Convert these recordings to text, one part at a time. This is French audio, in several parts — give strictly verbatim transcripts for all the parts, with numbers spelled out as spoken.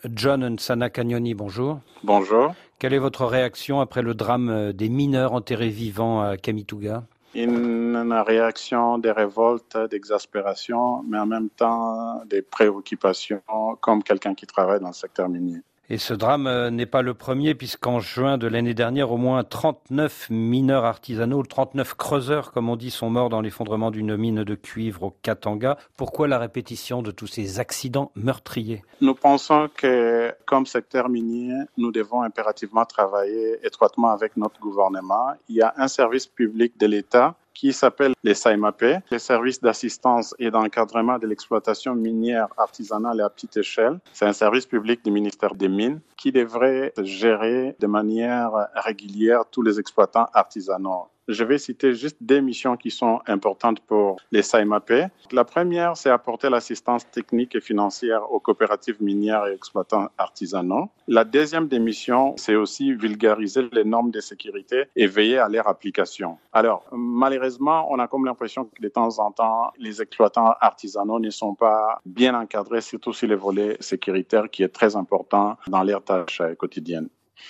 John Nsana-Kanyoni, bonjour. Bonjour. Quelle est votre réaction après le drame des mineurs enterrés vivants à Kamituga ? Une réaction de révolte, d'exaspération, mais en même temps des préoccupations comme quelqu'un qui travaille dans le secteur minier. Et ce drame n'est pas le premier, puisqu'en juin de l'année dernière, au moins trente-neuf mineurs artisanaux, trente-neuf creuseurs, comme on dit, sont morts dans l'effondrement d'une mine de cuivre au Katanga. Pourquoi la répétition de tous ces accidents meurtriers ? Nous pensons que, comme secteur minier, nous devons impérativement travailler étroitement avec notre gouvernement. Il y a un service public de l'État qui s'appelle les S A I M A P, les services d'assistance et d'encadrement de l'exploitation minière artisanale et à petite échelle. C'est un service public du ministère des Mines qui devrait gérer de manière régulière tous les exploitants artisanaux. Je vais citer juste des missions qui sont importantes pour les S A I M A P. La première, c'est apporter l'assistance technique et financière aux coopératives minières et exploitants artisanaux. La deuxième des missions, c'est aussi vulgariser les normes de sécurité et veiller à leur application. Alors, malheureusement, on a comme l'impression que de temps en temps, les exploitants artisanaux ne sont pas bien encadrés, surtout sur les volets sécuritaires qui est très important dans leurs tâches quotidiennes.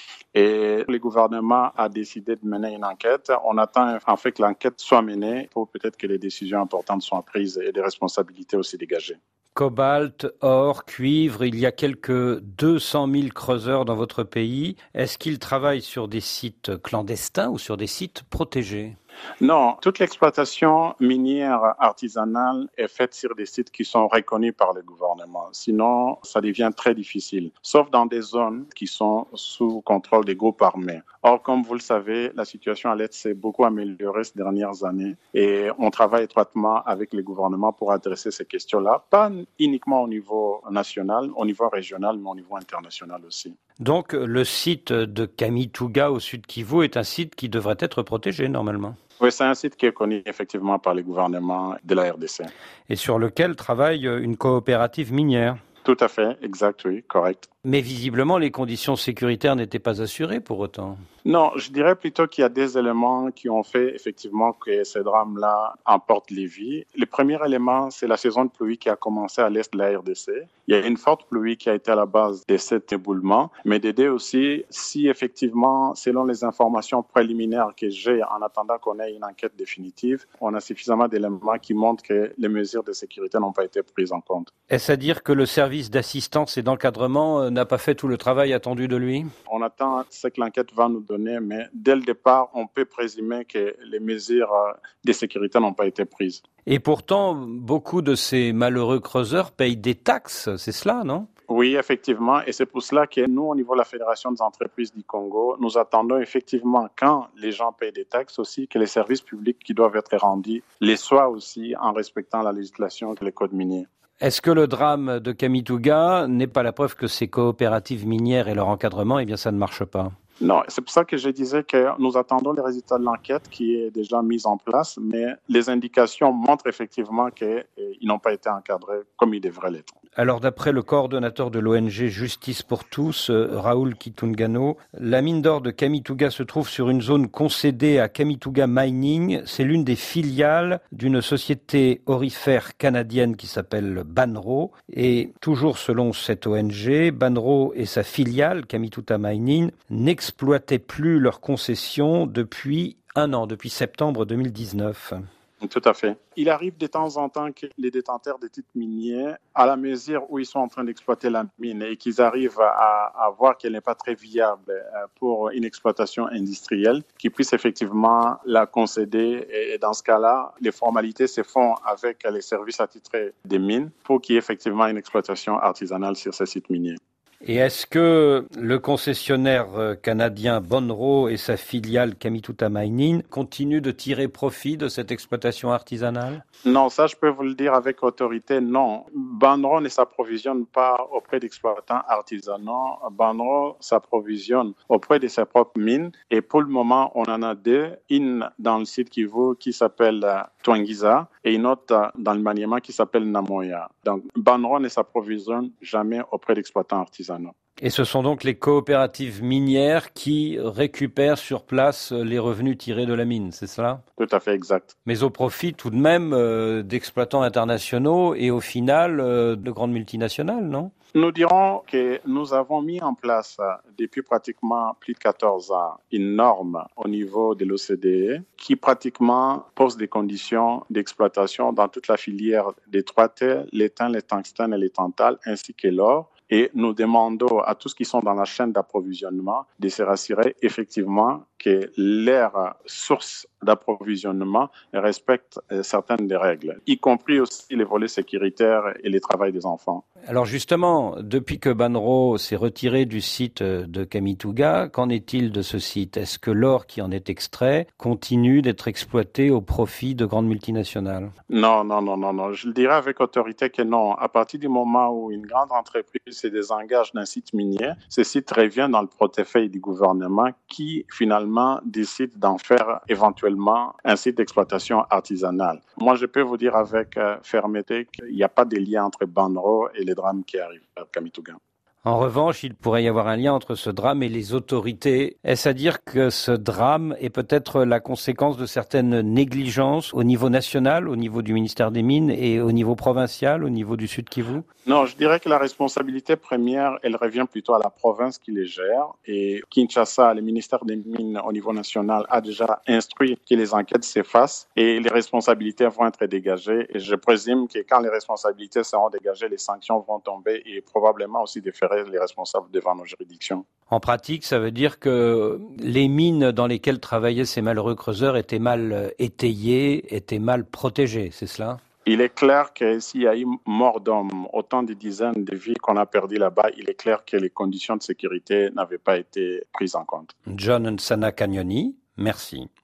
Et le gouvernement a décidé de mener une enquête. On attend en fait que l'enquête soit menée pour peut-être que les décisions importantes soient prises et des responsabilités aussi dégagées. Cobalt, or, cuivre, il y a quelques deux cent mille creuseurs dans votre pays. Est-ce qu'ils travaillent sur des sites clandestins ou sur des sites protégés ? Non, toute l'exploitation minière artisanale est faite sur des sites qui sont reconnus par le gouvernement. Sinon, ça devient très difficile, sauf dans des zones qui sont sous contrôle des groupes armés. Or, comme vous le savez, la situation à l'Est s'est beaucoup améliorée ces dernières années et on travaille étroitement avec le gouvernement pour adresser ces questions-là, pas uniquement au niveau national, au niveau régional, mais au niveau international aussi. Donc, le site de Kamituga au sud Kivu est un site qui devrait être protégé normalement. Oui, c'est un site qui est connu effectivement par le gouvernement de la R D C. Et sur lequel travaille une coopérative minière. Tout à fait, exact, oui, correct. Mais visiblement, les conditions sécuritaires n'étaient pas assurées pour autant. Non, je dirais plutôt qu'il y a des éléments qui ont fait effectivement que ces drames-là emportent les vies. Le premier élément, c'est la saison de pluie qui a commencé à l'est de la R D C. Il y a une forte pluie qui a été à la base de cet éboulement. Mais d'aider aussi, si effectivement, selon les informations préliminaires que j'ai, en attendant qu'on ait une enquête définitive, on a suffisamment d'éléments qui montrent que les mesures de sécurité n'ont pas été prises en compte. Est-ce à dire que le service d'assistance et d'encadrement n'a pas fait tout le travail attendu de lui ? On attend ce que l'enquête va nous donner, mais dès le départ, on peut présumer que les mesures de sécurité n'ont pas été prises. Et pourtant, beaucoup de ces malheureux creuseurs payent des taxes, c'est cela, non ? Oui, effectivement, et c'est pour cela que nous, au niveau de la Fédération des entreprises du Congo, nous attendons effectivement, quand les gens payent des taxes aussi, que les services publics qui doivent être rendus les soient aussi en respectant la législation et les codes miniers. Est-ce que le drame de Kamituga n'est pas la preuve que ces coopératives minières et leur encadrement, eh bien, ça ne marche pas ? Non, c'est pour ça que je disais que nous attendons les résultats de l'enquête qui est déjà mise en place, mais les indications montrent effectivement qu'ils n'ont pas été encadrés comme ils devraient l'être. Alors, d'après le coordonnateur de l'O N G Justice pour tous, Raoul Kitungano, la mine d'or de Kamituga se trouve sur une zone concédée à Kamituga Mining. C'est l'une des filiales d'une société aurifère canadienne qui s'appelle Banro. Et toujours selon cette O N G, Banro et sa filiale, Kamituga Mining, n'exploitaient plus leurs concessions depuis un an, depuis septembre deux mille dix-neuf. Tout à fait. Il arrive de temps en temps que les détenteurs des titres miniers, à la mesure où ils sont en train d'exploiter la mine et qu'ils arrivent à, à voir qu'elle n'est pas très viable pour une exploitation industrielle, qu'ils puissent effectivement la concéder. Et dans ce cas-là, les formalités se font avec les services attitrés des mines pour qu'il y ait effectivement une exploitation artisanale sur ces sites miniers. Et est-ce que le concessionnaire canadien Banro et sa filiale Kamituga Mining continuent de tirer profit de cette exploitation artisanale ? Non, ça je peux vous le dire avec autorité, non. Banro ne s'approvisionne pas auprès d'exploitants artisanaux. Banro s'approvisionne auprès de ses propres mines. Et pour le moment, on en a deux. Une dans le site Kivu qui s'appelle Twangiza et une autre dans le Maniema qui s'appelle Namoya. Donc Banro ne s'approvisionne jamais auprès d'exploitants artisanaux. Et ce sont donc les coopératives minières qui récupèrent sur place les revenus tirés de la mine, c'est cela ? Tout à fait exact. Mais au profit tout de même euh, d'exploitants internationaux et au final euh, de grandes multinationales, non ? Nous dirons que nous avons mis en place depuis pratiquement plus de quatorze ans une norme au niveau de l'O C D E qui pratiquement pose des conditions d'exploitation dans toute la filière des trois T, l'étain, le tungstène et les tantales, ainsi que l'or. Et nous demandons à tous qui sont dans la chaîne d'approvisionnement de se rassurer effectivement que leur source d'approvisionnement respecte certaines des règles, y compris aussi les volets sécuritaires et les travail des enfants. Alors justement, depuis que Banro s'est retiré du site de Kamituga, qu'en est-il de ce site? Est-ce que l'or qui en est extrait continue d'être exploité au profit de grandes multinationales? Non, non, non, non, non. Je le dirais avec autorité que non. À partir du moment où une grande entreprise se désengage d'un site minier, ce site revient dans le portefeuille du gouvernement qui finalement décide d'en faire éventuellement un site d'exploitation artisanale. Moi, je peux vous dire avec euh, fermeté qu'il n'y a pas de lien entre Banro et les drames qui arrivent à Kamituga. En revanche, il pourrait y avoir un lien entre ce drame et les autorités. Est-ce à dire que ce drame est peut-être la conséquence de certaines négligences au niveau national, au niveau du ministère des Mines et au niveau provincial, au niveau du Sud Kivu? Non, je dirais que la responsabilité première, elle revient plutôt à la province qui les gère. Et Kinshasa, le ministère des Mines au niveau national, a déjà instruit que les enquêtes s'effacent et les responsabilités vont être dégagées. Et je présume que quand les responsabilités seront dégagées, les sanctions vont tomber et probablement aussi déférer les responsables devant nos juridictions. En pratique, ça veut dire que les mines dans lesquelles travaillaient ces malheureux creuseurs étaient mal étayées, étaient mal protégées, c'est cela ? Il est clair que s'il y a eu mort d'hommes, autant de dizaines de vies qu'on a perdues là-bas, il est clair que les conditions de sécurité n'avaient pas été prises en compte. John Nsana Kanyoni, merci.